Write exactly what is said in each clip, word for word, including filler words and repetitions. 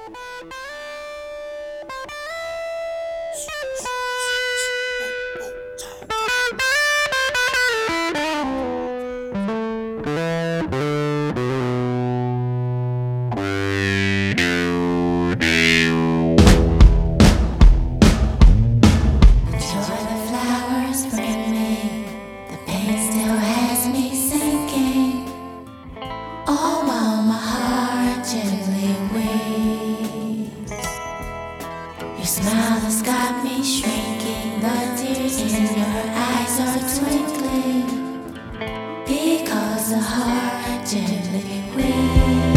Your smile has got me shrinking. The tears in your eyes are twinkling because the heart gently weeps.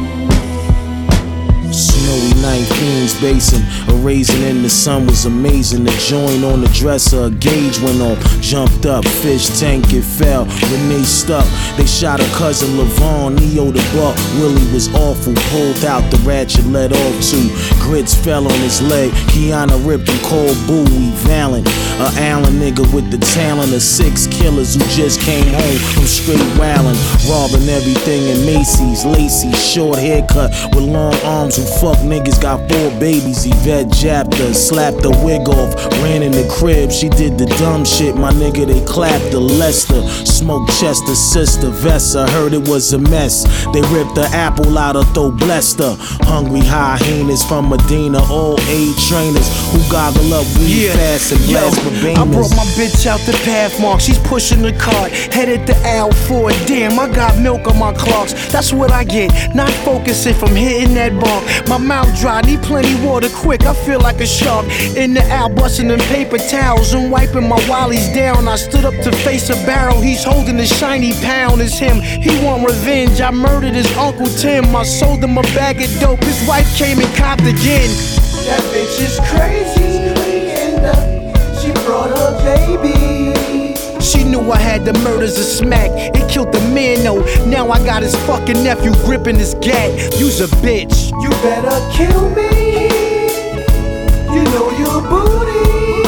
Snowy night, Fiends Basin. A raisin in the sun was amazing. The joint on the dresser, a gauge went on. Jumped up, fish tank, it fell. Renee stuck. They shot her cousin Levon, Neo the buck. Willie was awful, pulled out the ratchet, let off two. Grits fell on his leg. Kiana ripped him cold, Bowie Valiant. A Allen nigga with the talent of six killers who just came home from straight wildin'. Robbing everything in Macy's. Lacy, short haircut with long arms who fuck niggas, got four babies. Yvette jabbed her, slapped the wig off, ran in the crib. She did the dumb shit, my nigga, they clapped the Lester. Smoked Chester, sister, Vessa, heard it was a mess. They ripped the apple out her throat, blessed her. Hungry hyenas from Medina, all aid trainers who goggle up weed yeah. fast and blast for I brought my bitch out the Pathmark, she's pushing the cart, headed to Al Ford. Damn, I got milk on my clocks, that's what I get, not focusing from hitting that bark. My mouth dry, need plenty water quick, I feel like a shark. In the Al, busting them paper towels and wiping my wallies down. I stood up to face a barrel, he's holding a shiny pound. It's him, he want revenge, I murdered his Uncle Tim. I sold him a bag of dope, his wife came and copped again. That bitch is crazy, and uh, she brought her baby. She knew I had the murders of smack. It killed the man though. Now I got his fucking nephew gripping his gat. You's a bitch. You better kill me. You know your booty.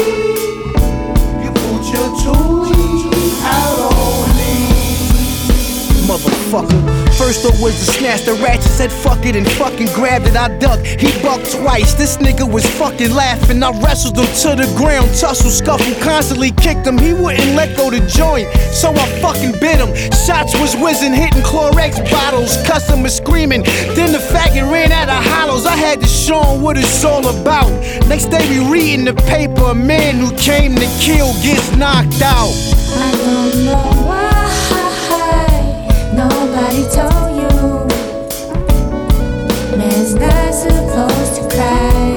You put your toolie out on me. Motherfucker. First though was to snatch the ratchet, said fuck it and fucking grabbed it. I ducked, he bucked twice. This nigga was fucking laughing. I wrestled him to the ground, tussle, scuffle, constantly kicked him. He wouldn't let go the joint, so I fucking bit him. Shots was whizzing, hitting Clorox bottles, customers screaming. Then the faggot ran out of hollows. I had to show him what it's all about. Next day we reading the paper, a man who came to kill gets knocked out. I don't know why nobody told you man's not supposed to cry,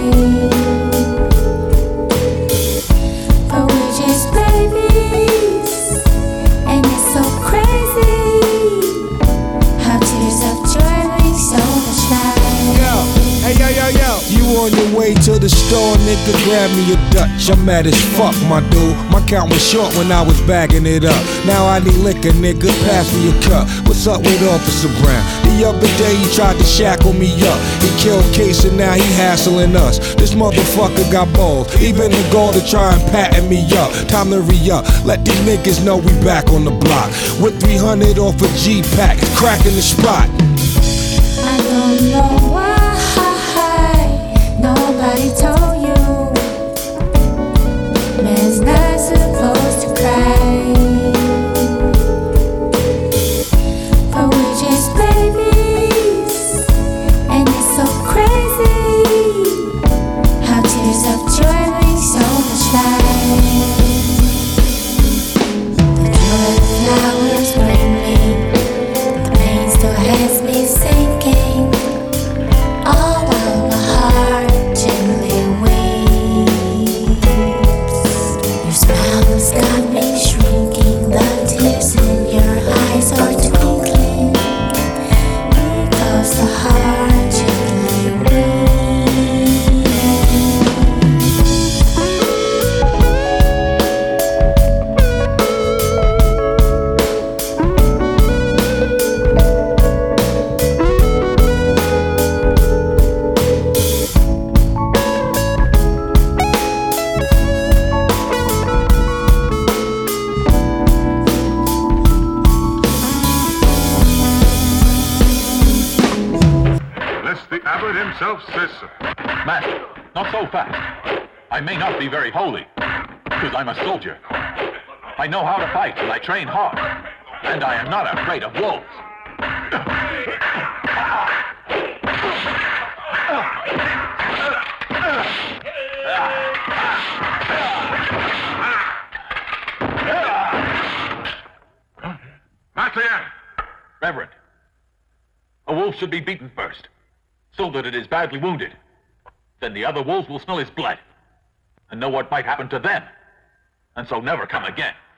but we're just babies, and it's so crazy how tears of joy bring so much light. Yo, hey yo yo yo, you on your way to the store, nigga, grab me a Dutch. I'm mad as fuck, my dude. My count was short when I was bagging it up. Now I need liquor, nigga, pass me a cup. What's up with Officer Brown? The other day he tried to shackle me up. He killed Case and now he hassling us. This motherfucker got balls, even the goal to try and pattern me up. Time to re-up, let these niggas know we back on the block. With three hundred off a G-Pack, cracking the spot. I don't know why nobody told you man's not supposed to cry, but we're just babies, and it's so crazy how tears of joy bring so much light. The joy of flowers bring me, the pain still has me sinking himself says so. Master, not so fast. I may not be very holy, because I'm a soldier. I know how to fight, and I train hard. And I am not afraid of wolves. Master Yang! Reverend, a wolf should be beaten first, so that it is badly wounded. Then the other wolves will smell his blood, and know what might happen to them, and so never come again.